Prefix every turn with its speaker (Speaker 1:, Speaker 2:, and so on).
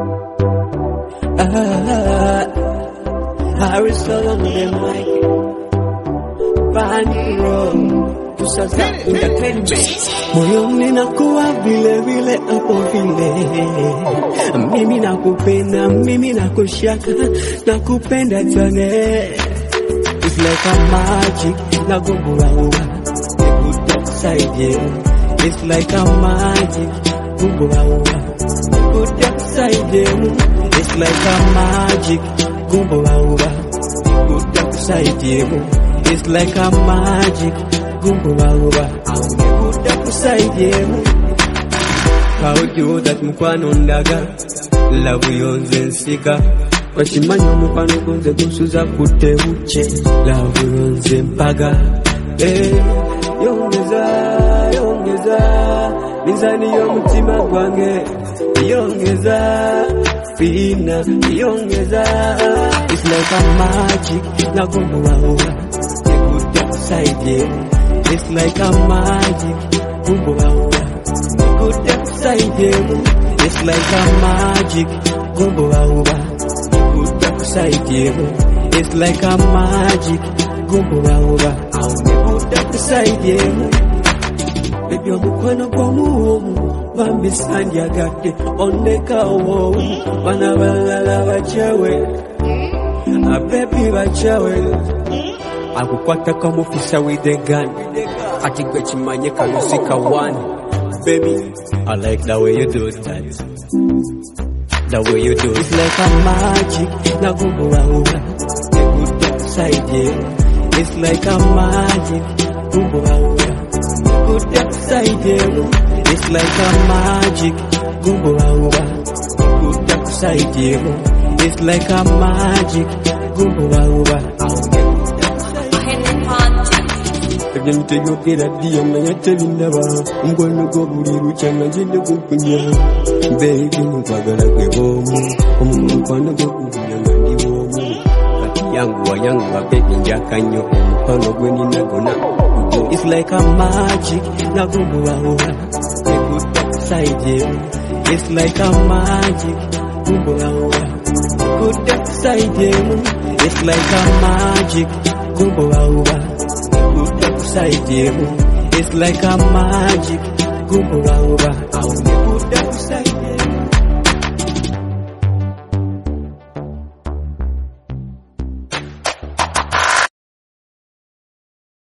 Speaker 1: Harris on the mic. Funny road. Tusasa entertainment. Moyoni nakuwa vile vile hapo vile. Mimi nakupenda, mimi nakushaka, nakupenda tane. It's like a magic, nagumbura. Good side, yeah. It's like a magic, gumbura. Good side, yeah. It's like a magic, gumbura. Good side, yeah. It's like a magic, gumbura. Good side, yeah. How do that mukwano ndaga? Love yonze nsika. Washimanya mupano kunze kusuza kute uche. Love yonze mpaga. Yongeza, yongeza. Nizani yomutima kwange. Yongeza, fina, yongeza. It's like a magic, nagumbura. Good side, yeah. It's like a magic, gumbura. Good side, yeah. It's like a magic, gumbura. Good side, yeah. It's like a magic, gumbura. Good side, yeah. Baby, omukwano gwomuwomu bambi sandyagadde ondekawo bana balala bajawe abebi bajawe akukwata kamufisa with a gun ati gwe kimanye kalusika one. Baby, I like the way you do that. The way you do it. It's like a magic, nagumbura. Good side, yeah. It's like a magic, gumbura. Good side, yeah. It's like a magic, gumbura. Good side, yeah. It's like a magic, gumbura. Nte yogera diya manya tebindaba Mgwano go buri ruchanga jinde kumpunya Baby nkwagala kwe bomu Omukwano go kubuya ngandi bomu Kati yangu wa baby njakanyo Omukwano gwe ninagona It's like a magic nagumbura. Good side, yeah. It's like a magic gumbura. Good side, yeah. It's like a magic gumbura. Side, yeah. It's like a magic, gumbura. Good side.